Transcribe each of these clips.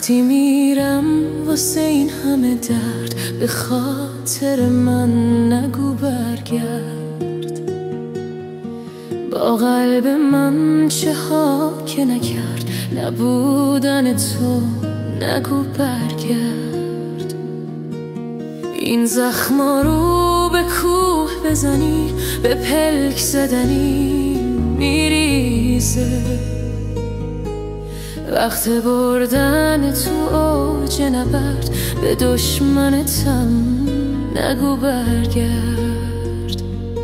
وقتی میرم واسه این همه درد، به خاطر من نگو برگرد. با قلب من چه ها که نکرد، نبودن تو نگو برگرد. این زخما رو به کوه بزنی، به پلک زدنی میریزه. وقت بردن تو اوج نبرد، به دشمنتم نگو برگرد.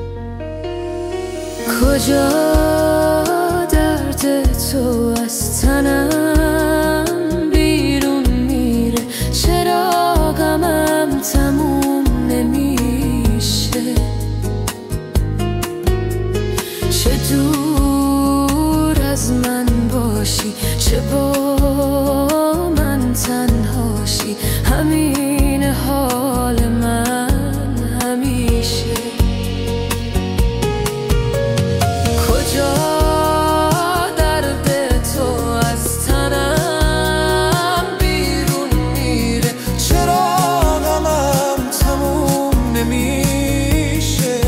کجا درد تو از تنم بیرون میره، چرا غمم تموم نمیشه. چه دور از من باشی، چه با من تنهاشی، همین حال من همیشه. کجا درد تو از تنم بیرون میره، چرا غمم تموم نمیشه.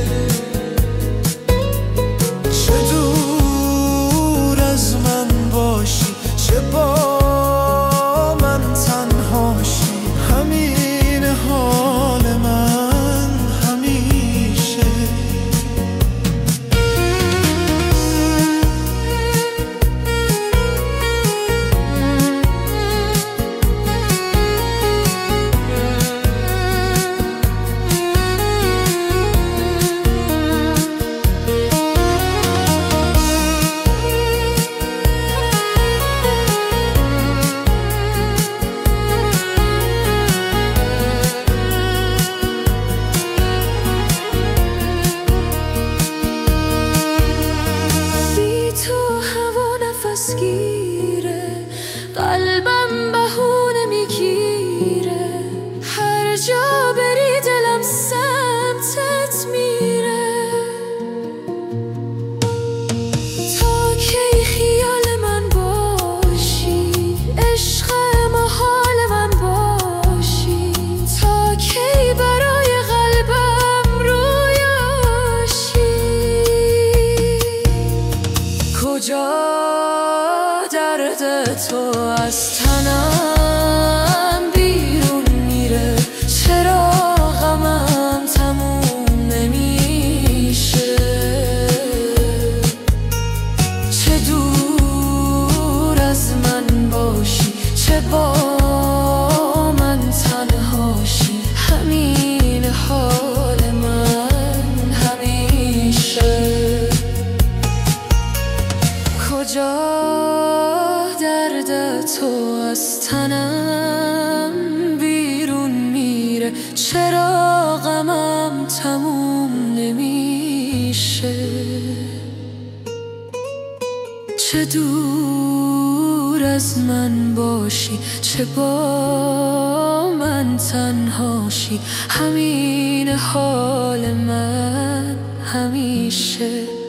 چه دور از من باشی، چه با من تنهاشی، همین حال من همیشه. گیره قلبم بهونه میگیره، هر جا بری دلم سمتت میره. تا کی خیال من باشی، عشق محال من باشی، تا کی برای قلبم رویاشی. کجا درد تو از تنم بیرون میره، چرا غمم تموم نمیشه. چه دور از من باشی، چه با من تنهاشی، همین حال من همیشه. کجا درد تو از تنم بیرون میره، چرا غمم تموم نمیشه. چه دور از من باشی، چه با من تنهاشی، همین حال من همیشه.